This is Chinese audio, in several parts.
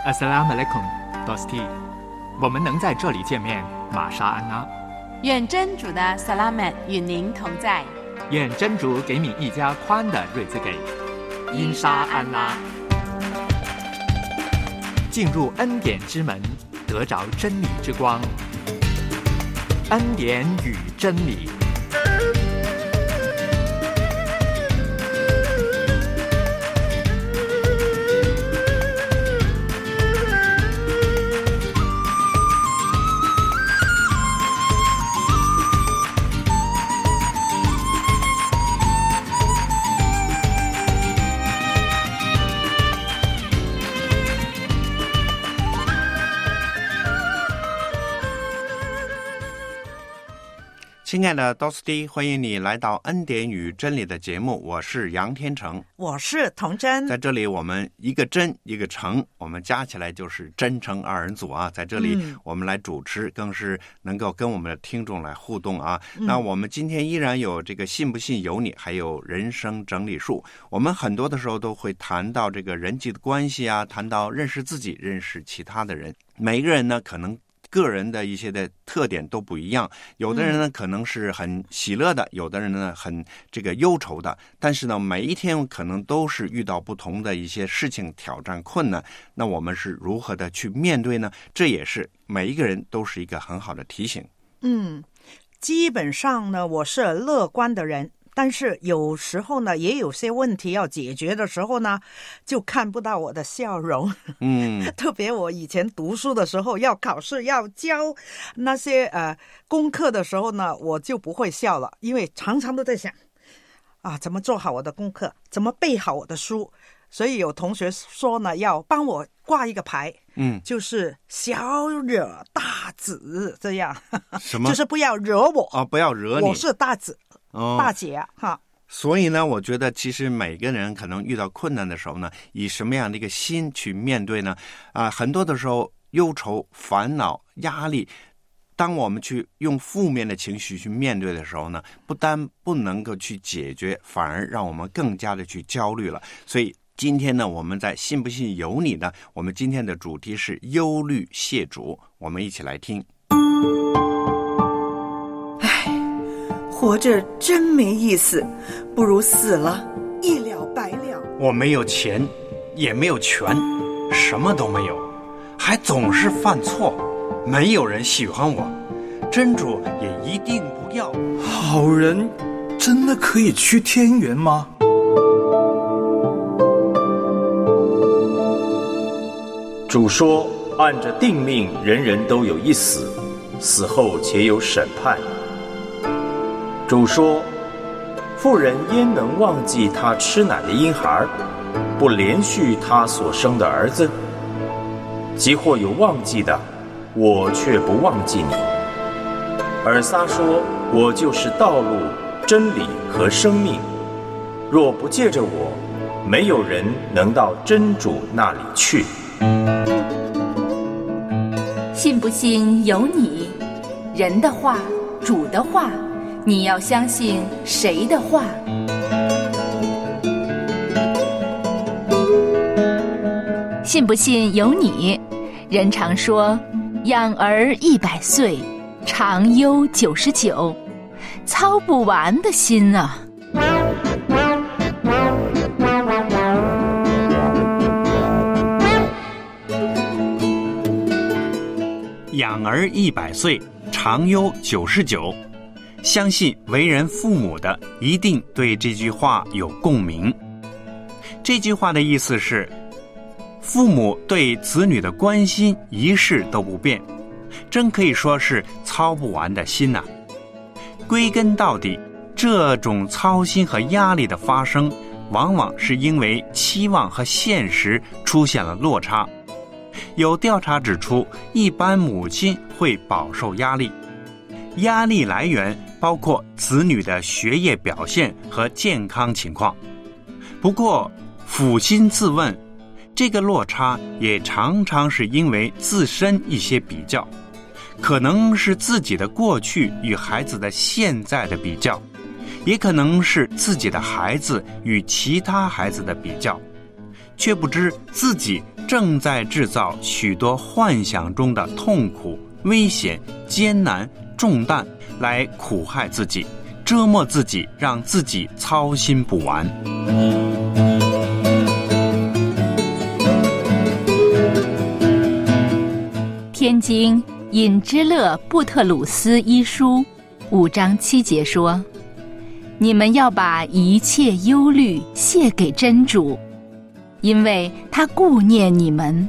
Assalamualaikum, Dosti。我们能在这里见面，玛莎安拉。 愿真主的 Salamat 与您同在。 愿真主给你一家宽的瑞兹给。因沙安拉。进入恩典之门，得着真理之光。恩典与真理。 亲爱的 Dosti， 欢迎你来到恩典与真理的节目，我是杨天成， 我是童真。 在这里我们一个真一个诚，我们加起来就是真诚二人组啊。在这里我们来主持，更是能够跟我们的听众来互动啊。那我们今天依然有这个信不信由你，还有人生整理术。我们很多的时候都会谈到这个人际的关系啊，谈到认识自己，认识其他的人。每一个人呢，可能个人的一些的特点都不一样，有的人呢可能是很喜乐的，有的人呢很这个忧愁的，但是呢每一天可能都是遇到不同的一些事情、挑战、困难，那我们是如何的去面对呢？这也是每一个人都是一个很好的提醒。 基本上呢我是乐观的人，但是有时候呢也有些问题要解决的时候呢，就看不到我的笑容。特别我以前读书的时候，要考试要交那些功课的时候呢，我就不会笑了，因为常常都在想怎么做好我的功课，怎么背好我的书。所以有同学说呢，要帮我挂一个牌，就是小惹大子，这样。什么？就是不要惹我不要惹你， 我是大子。大姐哈。 所以呢，我觉得其实每个人可能遇到困难的时候呢，以什么样的一个心去面对呢？很多的时候忧愁、烦恼、压力，当我们去用负面的情绪去面对的时候呢，不但不能够去解决，反而让我们更加的去焦虑了。所以今天呢，我们在信不信由你呢，我们今天的主题是忧虑谢主，我们一起来听。 活着真没意思，不如死了，一了百了。 我没有钱，也没有权，什么都没有，还总是犯错，没有人喜欢我，真主也一定不要。 好人真的可以去天园吗？ 主说，按着定命，人人都有一死，死后且有审判。主说，妇人焉能忘记她吃奶的婴孩，不连续她所生的儿子？即或有忘记的，我却不忘记你。尔撒说，我就是道路、真理和生命，若不借着我，没有人能到真主那里去。 信不信由你，人的话，主的话，你要相信谁的话？信不信由你。人常说，养儿100岁，长忧99，操不完的心啊！ 养儿100岁，长忧99。相信为人父母的一定对这句话有共鸣。这句话的意思是，父母对子女的关心一世都不变，真可以说是操不完的心呐。归根到底，这种操心和压力的发生，往往是因为期望和现实出现了落差。有调查指出，一般母亲会饱受压力，压力来源包括子女的学业表现和健康情况。不过抚心自问，这个落差也常常是因为自身一些比较，可能是自己的过去与孩子的现在的比较，也可能是自己的孩子与其他孩子的比较，却不知自己正在制造许多幻想中的痛苦、危险、艰难、重担，来苦害自己，折磨自己，让自己操心不完。 天经尹之勒布特鲁斯一书5章7节说：你们要把一切忧虑卸给真主，因为他顾念你们。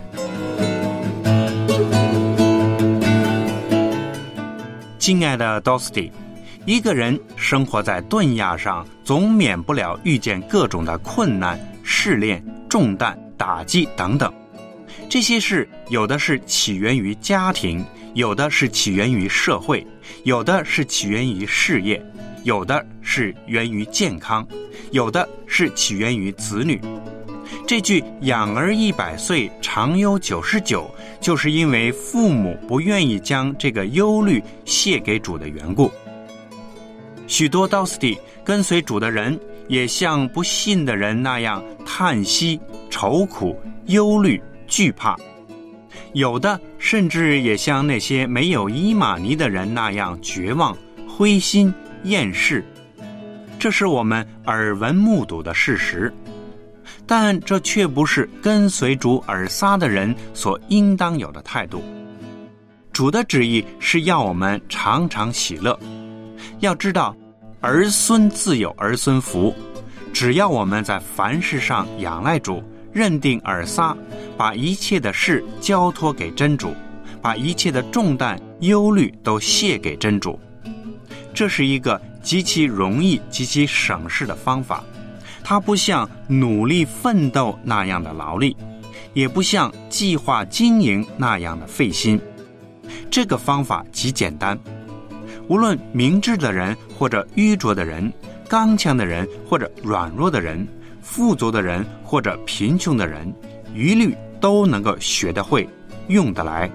亲爱的 Dosty， 一个人生活在顿亚上，总免不了遇见各种的困难、试炼、重担、打击等等。这些事有的是起源于家庭，有的是起源于社会，有的是起源于事业，有的是源于健康，有的是起源于子女。这句养儿100岁，长忧99，就是因为父母不愿意将这个忧虑卸给主的缘故。许多 Dosty 跟随主的人也像不信的人那样叹息、愁苦、忧虑、惧怕，有的甚至也像那些没有伊玛尼的人那样绝望、灰心、厌世。这是我们耳闻目睹的事实，但这却不是跟随主尔撒的人所应当有的态度。主的旨意是要我们常常喜乐。要知道，儿孙自有儿孙福，只要我们在凡事上仰赖主，认定尔撒，把一切的事交托给真主，把一切的重担、忧虑都卸给真主。这是一个极其容易、极其省事的方法。它不像努力奋斗那样的劳力，也不像计划经营那样的费心。这个方法极简单，无论明智的人或者愚拙的人，刚强的人或者软弱的人，富足的人或者贫穷的人，一律都能够学得会，用得来。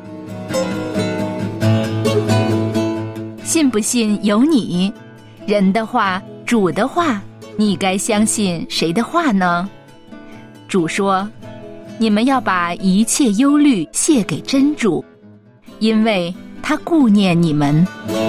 信不信由你，人的话，主的话，你该相信谁的话呢？主说，你们要把一切忧虑卸给真主，因为他顾念你们。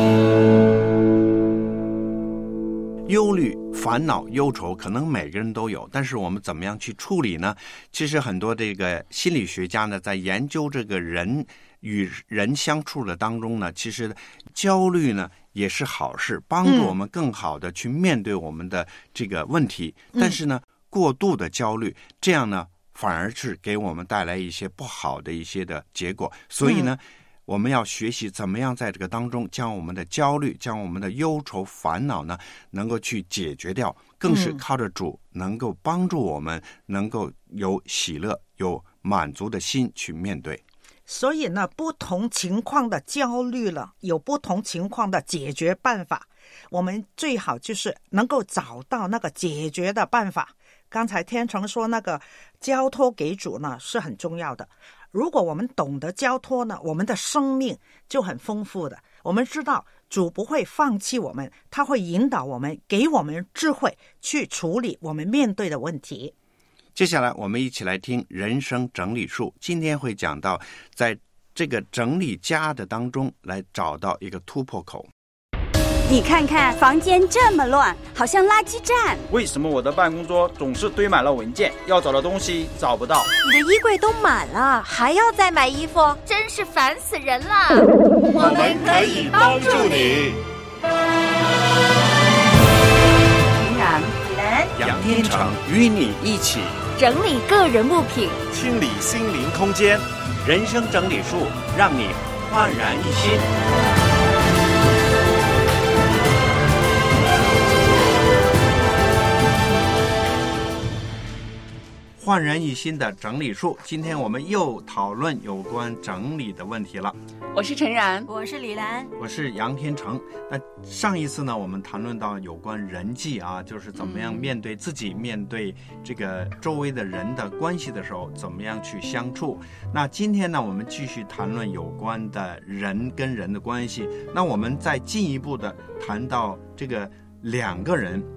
忧虑、烦恼、忧愁可能每个人都有，但是我们怎么样去处理呢？其实很多这个心理学家呢，在研究这个人与人相处的当中呢，其实焦虑呢也是好事，帮助我们更好的去面对我们的这个问题。但是呢，过度的焦虑，这样呢反而是给我们带来一些不好的一些的结果。所以呢，我们要学习怎么样在这个当中将我们的焦虑、将我们的忧愁、烦恼呢能够去解决掉，更是靠着主能够帮助我们能够有喜乐、有满足的心去面对。 所以呢，不同情况的焦虑了，有不同情况的解决办法。我们最好就是能够找到那个解决的办法。刚才天成说那个交托给主呢是很重要的。如果我们懂得交托呢，我们的生命就很丰富的。我们知道主不会放弃我们，他会引导我们，给我们智慧去处理我们面对的问题。 接下来我们一起来听人生整理术，今天会讲到在这个整理家的当中来找到一个突破口。 你看看房间这么乱，好像垃圾站。 为什么我的办公桌总是堆满了文件，要找的东西找不到？ 你的衣柜都满了，还要再买衣服， 真是烦死人了。 我们可以帮助你。 杨天成与你一起整理个人物品， 清理心灵空间， 人生整理术，让你焕然一新。焕然一新的整理术，今天我们又讨论有关整理的问题了。 我是陈然， 我是李兰， 我是杨天成。那上一次呢，我们谈论到有关人际啊，就是怎么样面对自己、面对这个周围的人的关系的时候，怎么样去相处。那今天呢，我们继续谈论有关的人跟人的关系。那我们再进一步的谈到这个两个人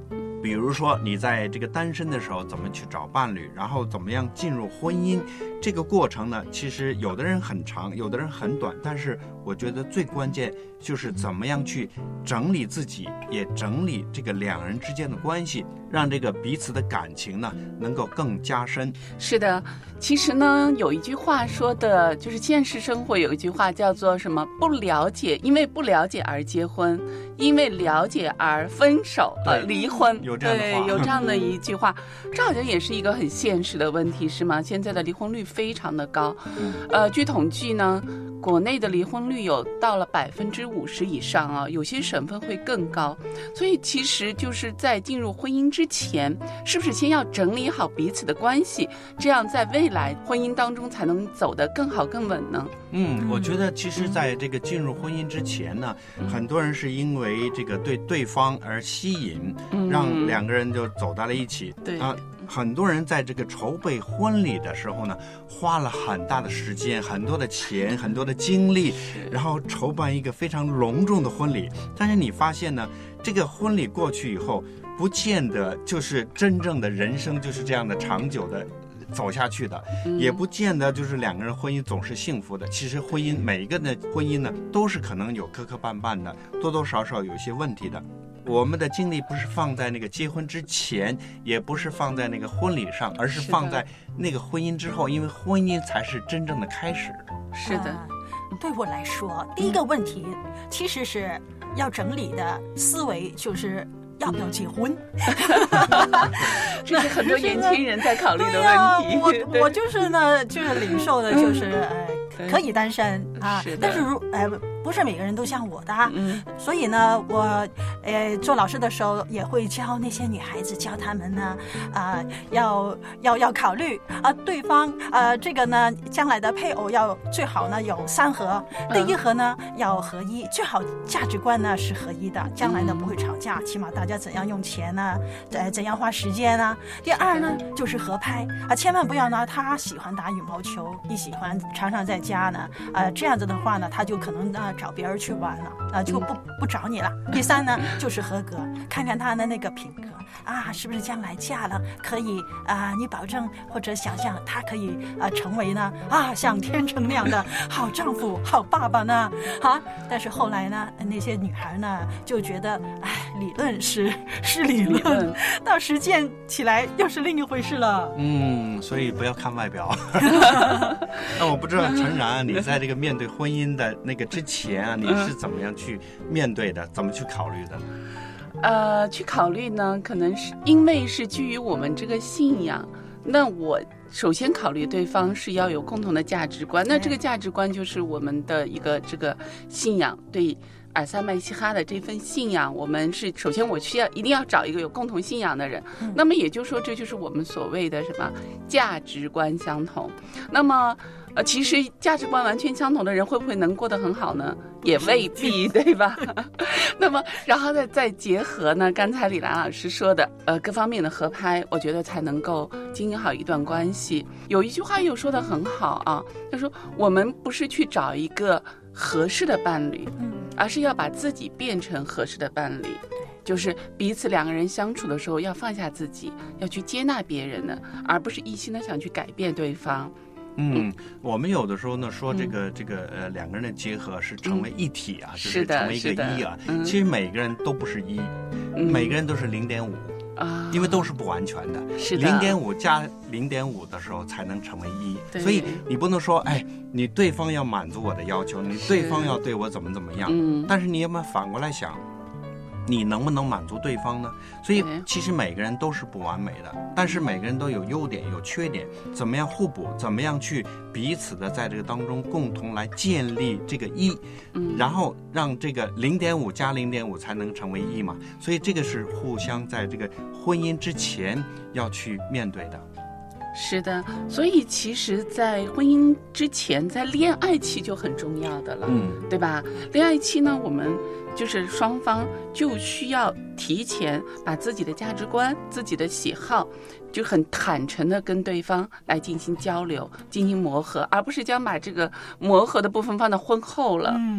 比如说你在这个单身的时候怎么去找伴侣，然后怎么样进入婚姻，这个过程呢，其实有的人很长，有的人很短，但是我觉得最关键就是怎么样去整理自己，也整理这个两人之间的关系，让这个彼此的感情呢能够更加深。 是的，其实呢有一句话说的就是现实生活有一句话叫做什么，不了解，因为不了解而结婚，因为了解而分手离婚， 有这样的话， 对，有这样的一句话。这好像也是一个很现实的问题，是吗？现在的离婚率非常的高，据统计呢，国内的离婚率有到了50%以上啊，有些省份会更高。所以其实就是在进入婚姻之前，是不是先要整理好彼此的关系，这样在未来婚姻当中才能走得更好更稳呢？ 我觉得其实在这个进入婚姻之前呢，很多人是因为这个对对方而吸引，让两个人就走到了一起。 对很多人在这个筹备婚礼的时候呢，花了很大的时间、很多的钱、很多的精力，然后筹办一个非常隆重的婚礼。但是你发现呢，这个婚礼过去以后，不见得就是真正的人生就是这样的长久的走下去的，也不见得就是两个人婚姻总是幸福的。其实婚姻每一个的婚姻呢，都是可能有磕磕绊绊的，多多少少有一些问题的。我们的精力不是放在那个结婚之前，也不是放在那个婚礼上，而是放在那个婚姻之后，因为婚姻才是真正的开始。 是的， 对我来说，第一个问题其实是要整理的思维，就是要不要结婚？ 这是很多年轻人在考虑的问题。我就是呢，就是领受的就是可以单身啊，但是不是每个人都像我的，所以呢，我做老师的时候也会教那些女孩子，教她们呢，要考虑对方这个呢，将来的配偶要最好呢有3合，第一合呢要合一，最好价值观呢是合一的，将来呢不会吵架，起码大家怎样用钱呢，怎样花时间啊。第二呢就是合拍千万不要呢他喜欢打羽毛球，你喜欢常常在家呢，这样子的话呢，他就可能找别人去玩了，就不找你了。第三呢就是合格，看看他的那个品格是不是将来嫁了可以你保证或者想象他可以成为呢像天成那样的好丈夫、好爸爸呢但是后来呢，那些女孩呢就觉得理论是理论，到实践起来又是另一回事了。 所以不要看外表。那我不知道陈然，你在这个面对婚姻的那个之前你是怎么样去面对的，怎么去考虑的呢？ 去考虑呢，可能是因为是基于我们这个信仰，那我首先考虑对方是要有共同的价值观，那这个价值观就是我们的一个这个信仰，对尔萨麦西哈的这份信仰，我们是首先我一定要找一个有共同信仰的人，那么也就是说这就是我们所谓的什么价值观相同。那么其实价值观完全相同的人会不会能过得很好呢？也未必，对吧？那么然后再结合呢刚才李兰老师说的各方面的合拍，我觉得才能够经营好一段关系。有一句话又说得很好他说我们不是去找一个合适的伴侣，而是要把自己变成合适的伴侣，就是彼此两个人相处的时候要放下自己，要去接纳别人的，而不是一心的想去改变对方。 我们有的时候呢说这个两个人的结合是成为一体就是成为一个一其实每个人都不是一，每个人都是0.5因为都是不完全的，0.5加0.5的时候才能成为一，所以你不能说你对方要满足我的要求，你对方要对我怎么样，但是你有没有反过来想，你能不能满足对方呢？所以其实每个人都是不完美的，但是每个人都有优点有缺点，怎么样互补，怎么样去彼此的在这个当中共同来建立这个一，然后让这个0.5加0.5才能成为一嘛。所以这个是互相在这个婚姻之前要去面对的。 是的，所以其实在婚姻之前，在恋爱期就很重要的了，对吧？恋爱期呢，我们就是双方就需要提前把自己的价值观、自己的喜好就很坦诚的跟对方来进行交流、进行磨合，而不是将把这个磨合的部分放到婚后了。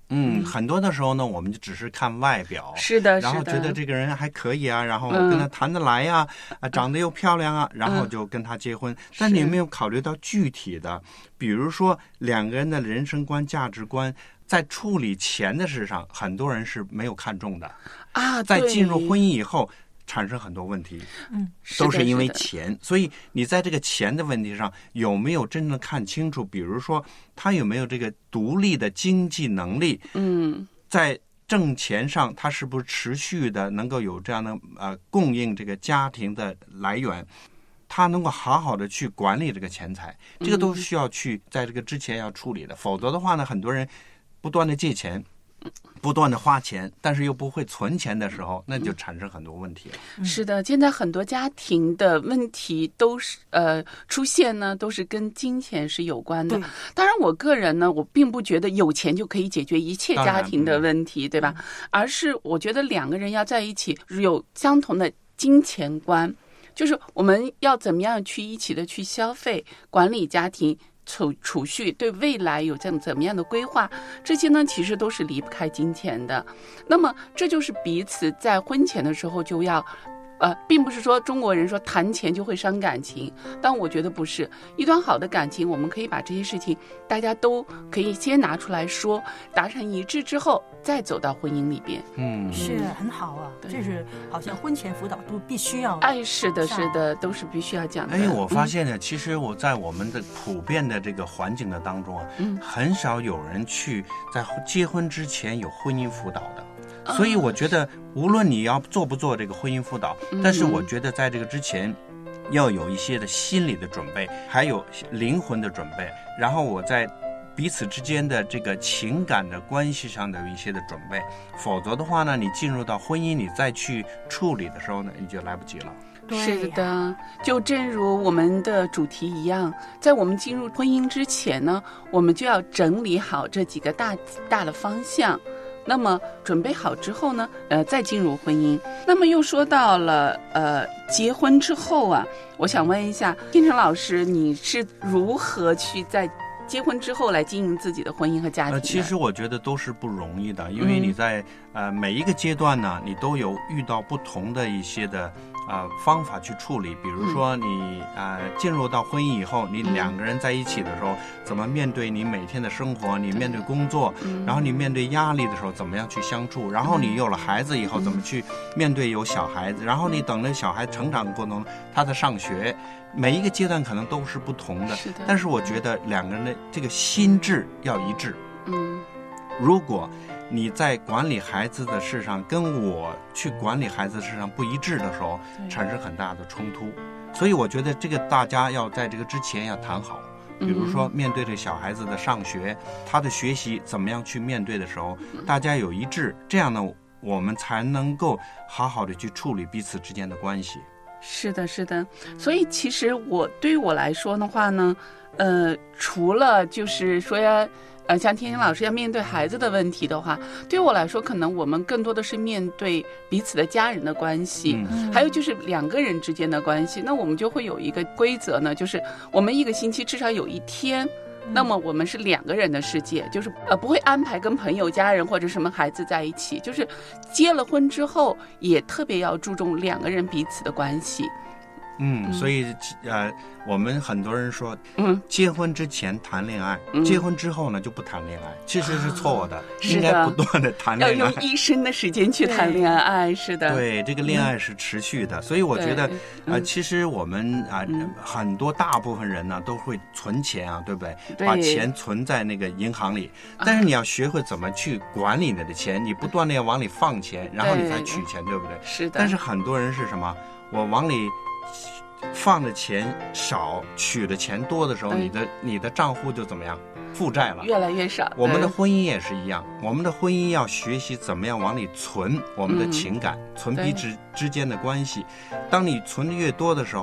很多的时候呢，我们就只是看外表， 是的， 然后觉得这个人还可以啊，然后跟他谈得来呀，长得又漂亮啊，然后就跟他结婚。但你有没有考虑到具体的，比如说两个人的人生观、价值观，在处理钱的事上，很多人是没有看重的啊。 在进入婚姻以后，产生很多问题，都是因为钱。所以你在这个钱的问题上有没有真正的看清楚？比如说他有没有这个独立的经济能力？在挣钱上他是不是持续的能够有这样的供应这个家庭的来源？他能够好好的去管理这个钱财，这个都需要去在这个之前要处理的。否则的话呢，很多人不断的借钱，不断的花钱，但是又不会存钱的时候，那就产生很多问题了。 是的，现在很多家庭的问题都是出现呢，都是跟金钱是有关的。当然，我个人呢，我并不觉得有钱就可以解决一切家庭的问题，对吧？而是我觉得两个人要在一起有相同的金钱观，就是我们要怎么样去一起的去消费、管理家庭。储蓄，对未来有怎么样的规划，这些呢其实都是离不开金钱的。那么这就是彼此在婚前的时候就要并不是说中国人说谈钱就会伤感情，但我觉得不是。一段好的感情，我们可以把这些事情大家都可以先拿出来说，达成一致之后再走到婚姻里边。 是很好啊，就是好像婚前辅导都必须要。 是的，是的，都是必须要讲的。 我发现呢，其实我在我们的普遍的这个环境的当中啊，很少有人去在结婚之前有婚姻辅导的。所以我觉得无论你要做不做这个婚姻辅导，但是我觉得在这个之前要有一些的心理的准备，还有灵魂的准备，然后我在彼此之间的这个情感的关系上的一些的准备。否则的话呢，你进入到婚姻你再去处理的时候呢，你就来不及了。 是的，就正如我们的主题一样，在我们进入婚姻之前呢，我们就要整理好这几个大的方向。那么准备好之后呢，再进入婚姻。那么又说到了结婚之后啊，我想问一下天成老师，你是如何去在结婚之后来经营自己的婚姻和家庭？ 其实我觉得都是不容易的，因为你在每一个阶段呢，你都有遇到不同的一些的方法去处理。比如说你进入到婚姻以后，你两个人在一起的时候，怎么面对你每天的生活，你面对工作，然后你面对压力的时候怎么样去相处，然后你有了孩子以后怎么去面对有小孩子，然后你等着小孩成长的过程中他的上学，每一个阶段可能都是不同的。但是我觉得两个人的这个心智要一致。如果你在管理孩子的事上跟我去管理孩子的事上不一致的时候，产生很大的冲突。所以我觉得这个大家要在这个之前要谈好。比如说面对这小孩子的上学，他的学习怎么样去面对的时候，大家有一致，这样呢我们才能够好好的去处理彼此之间的关系。 是的，是的。所以其实对于我来说的话呢，除了就是说像天天老师要面对孩子的问题的话，对于我来说，可能我们更多的是面对彼此的家人的关系，还有就是两个人之间的关系。那我们就会有一个规则呢，就是我们一个星期至少有一天，那么我们是两个人的世界，就是不会安排跟朋友、家人或者什么孩子在一起。就是结了婚之后，也特别要注重两个人彼此的关系。 所以我们很多人说，结婚之前谈恋爱，结婚之后呢就不谈恋爱，其实是错误的，应该不断的谈恋爱， 要用一生的时间去谈恋爱。是的， 对，这个恋爱是持续的。所以我觉得其实我们很多大部分人呢都会存钱啊，对不对？把钱存在那个银行里，但是你要学会怎么去管理你的钱，你不断的要往里放钱，然后你才取钱，对不对？ 是的。 但是很多人是什么？我往里放的钱少，取的钱多的时候，你的账户就怎么样？负债了， 越来越少。 我们的婚姻也是一样，我们的婚姻要学习怎么样往里存我们的情感，存彼此之间的关系。当你存的越多的时候，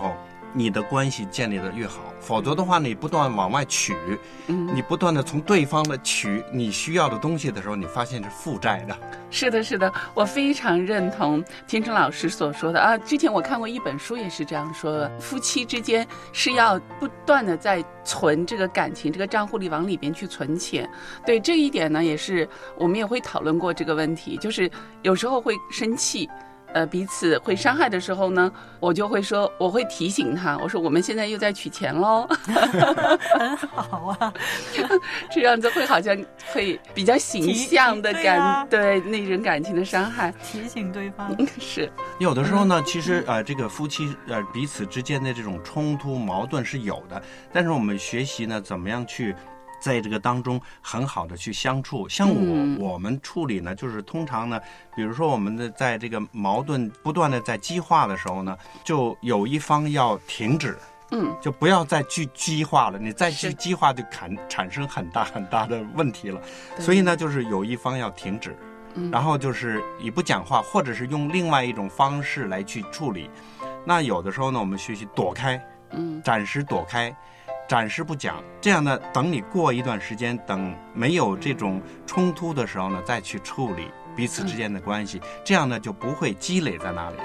你的关系建立的越好，否则的话你不断往外取，你不断的从对方的取你需要的东西的时候，你发现是负债的。 是的，是的，我非常认同天成老师所说的啊。之前我看过一本书也是这样说的，夫妻之间是要不断的在存这个感情，这个账户里往里边去存钱。对这一点呢，也是我们也会讨论过这个问题，就是有时候会生气。彼此会伤害的时候呢，我就会说，我会提醒他，我说我们现在又在取钱喽， 很好啊， 这样子会好像会比较形象的对那种感情的伤害， 提醒对方是有的时候呢，其实这个夫妻彼此之间的这种冲突矛盾是有的，但是我们学习呢，怎么样去在这个当中很好的去相处。像我们处理呢，就是通常呢，比如说我们的在这个矛盾不断的在激化的时候呢，就有一方要停止，就不要再去激化了，你再去激化就产生很大很大的问题了。所以呢，就是有一方要停止，然后就是你不讲话，或者是用另外一种方式来去处理。那有的时候呢，我们学习躲开，暂时躲开，暂时不讲，这样呢，等你过一段时间，等没有这种冲突的时候呢，再去处理彼此之间的关系，这样呢就不会积累在那里。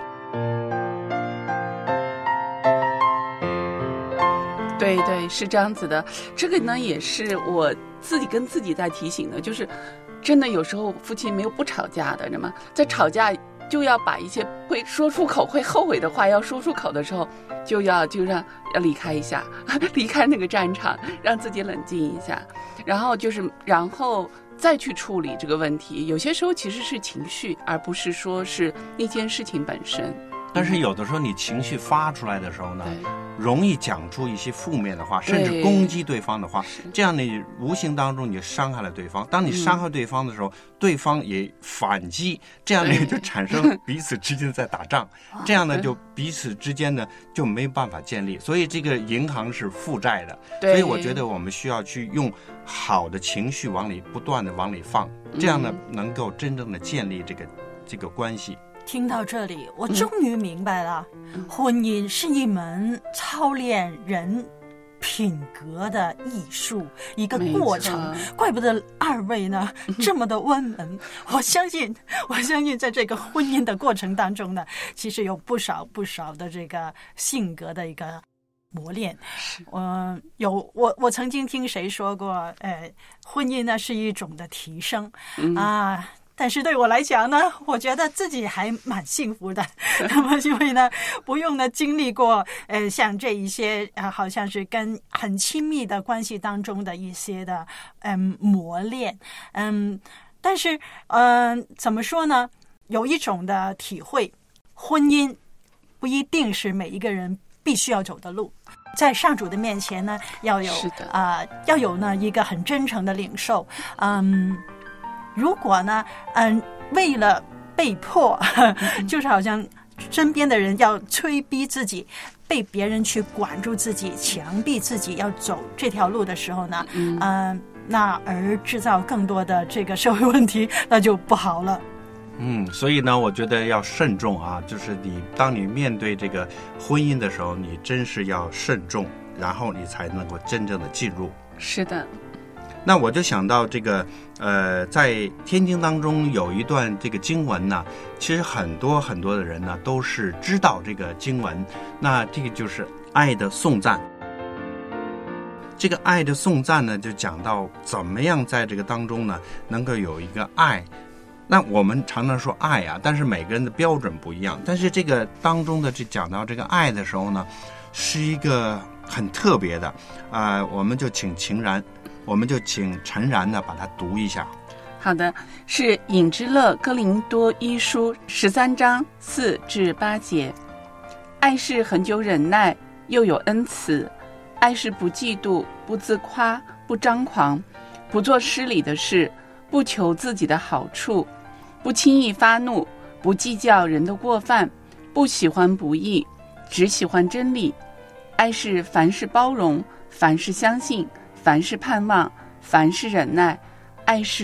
对对，是这样子的。这个呢，也是我自己跟自己在提醒的，就是真的有时候夫妻没有不吵架的，知道吗？在吵架就要把一些会说出口会后悔的话要说出口的时候，就要离开一下，离开那个战场，让自己冷静一下，然后再去处理这个问题。有些时候其实是情绪，而不是说是那件事情本身。 但是有的时候你情绪发出来的时候呢，容易讲出一些负面的话，甚至攻击对方的话，这样你无形当中你就伤害了对方。当你伤害对方的时候，对方也反击，这样呢就产生彼此之间在打仗，这样呢就彼此之间呢就没办法建立。所以这个银行是负债的，所以我觉得我们需要去用好的情绪不断的往里放，这样呢能够真正的建立这个关系。 听到这里，我终于明白了，婚姻是一门操练人品格的艺术，一个过程。怪不得二位呢这么的温文。我相信在这个婚姻的过程当中呢，其实有不少的这个性格的一个磨练。我曾经听谁说过，婚姻呢是一种的提升啊。但是对我来讲呢，我觉得自己还蛮幸福的。那么因为呢，不用呢经历过像这一些好像是跟很亲密的关系当中的一些的磨练。但是怎么说呢？有一种的体会，婚姻不一定是每一个人必须要走的路。在上主的面前呢，要有呢一个很真诚的领受。如果呢，为了被迫，就是好像身边的人要催逼自己，被别人去管住自己，强逼自己要走这条路的时候呢，那而制造更多的这个社会问题，那就不好了。 所以呢，我觉得要慎重啊，就是当你面对这个婚姻的时候，你真是要慎重，然后你才能够真正的进入。 是的。 那我就想到这个，在天经当中有一段这个经文呢，其实很多的人呢都是知道这个经文。那这个就是爱的颂赞。这个爱的颂赞呢，就讲到怎么样在这个当中呢，能够有一个爱。那我们常常说爱啊，但是每个人的标准不一样。但是这个当中的讲到这个爱的时候呢，是一个很特别的，我们就请陈然呢把它读一下。 好的，是尹之乐哥林多一书13章4至8节。爱是恒久忍耐，又有恩慈；爱是不嫉妒，不自夸，不张狂，不做失礼的事，不求自己的好处，不轻易发怒，不计较人的过犯，不喜欢不义，只喜欢真理。爱是凡事包容，凡事相信，凡事盼望，凡事忍耐。爱是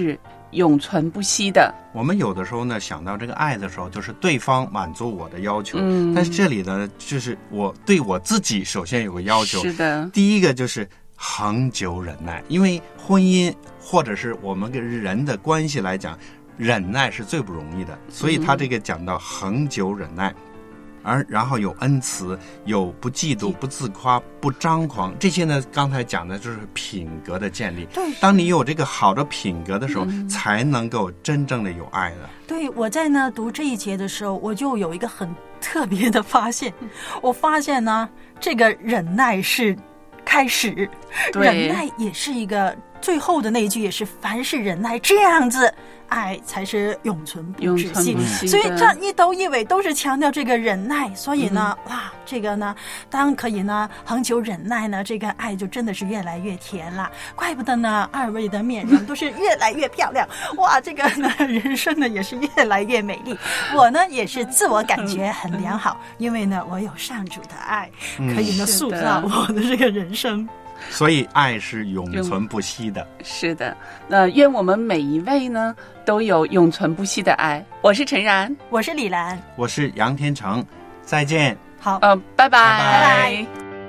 永存不息的。 我们有的时候呢，想到这个爱的时候，就是对方满足我的要求，但是这里呢，就是我对我自己首先有个要求。 是的， 第一个就是恒久忍耐，因为婚姻或者是我们跟人的关系来讲，忍耐是最不容易的，所以他这个讲到恒久忍耐。然后有恩慈，有不嫉妒，不自夸，不张狂，这些呢，刚才讲的就是品格的建立。 对， 当你有这个好的品格的时候，才能够真正的有爱的。 对，我在呢读这一节的时候，我就有一个很特别的发现，我发现呢，这个忍耐是开始，忍耐也是一个最后的那一句，也是凡是忍耐，这样子。爱才是永存不止息，所以这一头一尾都是强调这个忍耐。所以呢，哇，这个呢，当可以呢恒久忍耐呢，这个爱就真的是越来越甜了。怪不得呢，二位的面容都是越来越漂亮。哇，这个呢，人生呢也是越来越美丽。我呢也是自我感觉很良好，因为呢我有上主的爱，可以呢塑造我的这个人生。 所以爱是永存不息的。 是的，那愿我们每一位呢都有永存不息的爱。我是陈然， 我是李兰， 我是杨天成，再见。 好， 拜拜， 拜拜。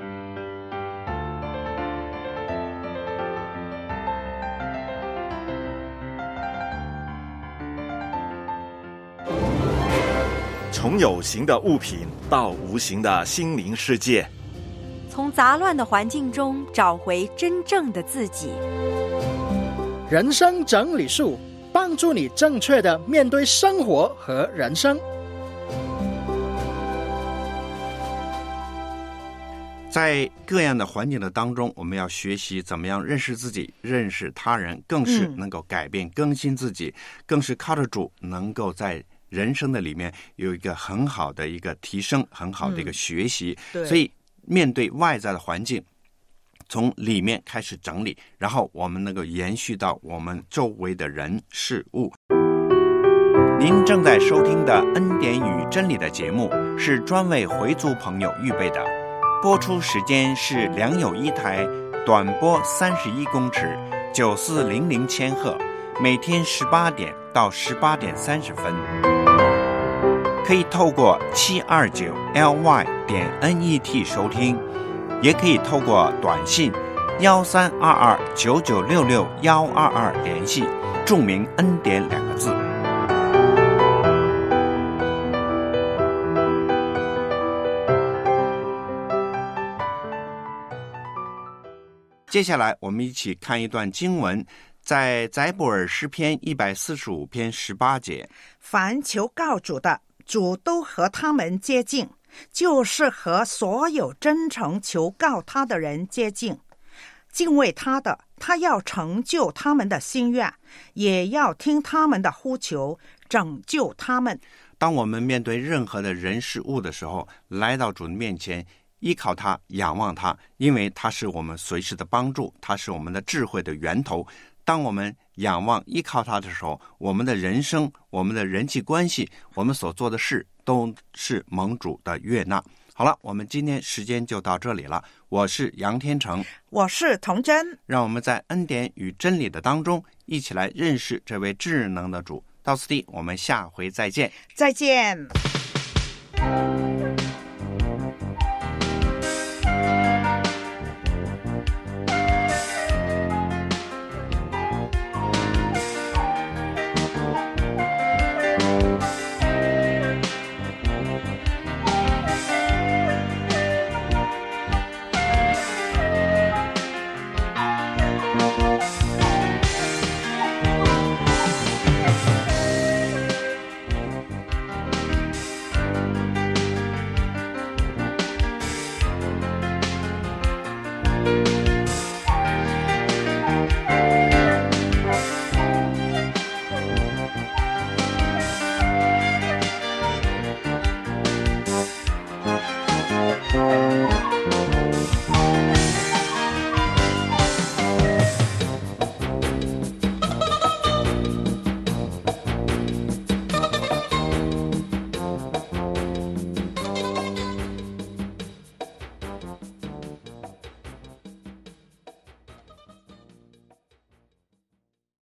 从有形的物品到无形的心灵世界， 从杂乱的环境中找回真正的自己。 人生整理术，帮助你正确的面对生活和人生。 在各样的环境的当中，我们要学习怎么样认识自己，认识他人，更是能够改变更新自己，更是靠着主能够在人生的里面有一个很好的一个提升，很好的一个学习。所以面对外在的环境，从里面开始整理，然后我们能够延续到我们周围的人事物。您正在收听的恩典与真理的节目是专为回族朋友预备的，播出时间是良友一台短波31公尺9400千赫，每天18点到18点30分。可以透过729LY.net 收听，也可以透过短信132299661122联系，注明恩典2个字。接下来我们一起看一段经文，在载伯尔诗篇145篇18节， 凡求告主的，主都和他们接近，就是和所有真诚求告他的人接近。敬畏他的，他要成就他们的心愿，也要听他们的呼求，拯救他们。 当我们面对任何的人事物的时候，来到主的面前，依靠他，仰望他，因为他是我们随时的帮助，他是我们的智慧的源头。当我们仰望依靠他的时候，我们的人生，我们的人际关系，我们所做的事都是蒙主的悦纳。好了，我们今天时间就到这里了。我是杨天成， 我是童真， 让我们在恩典与真理的当中一起来认识这位智能的主。到此地，我们下回再见。 再见。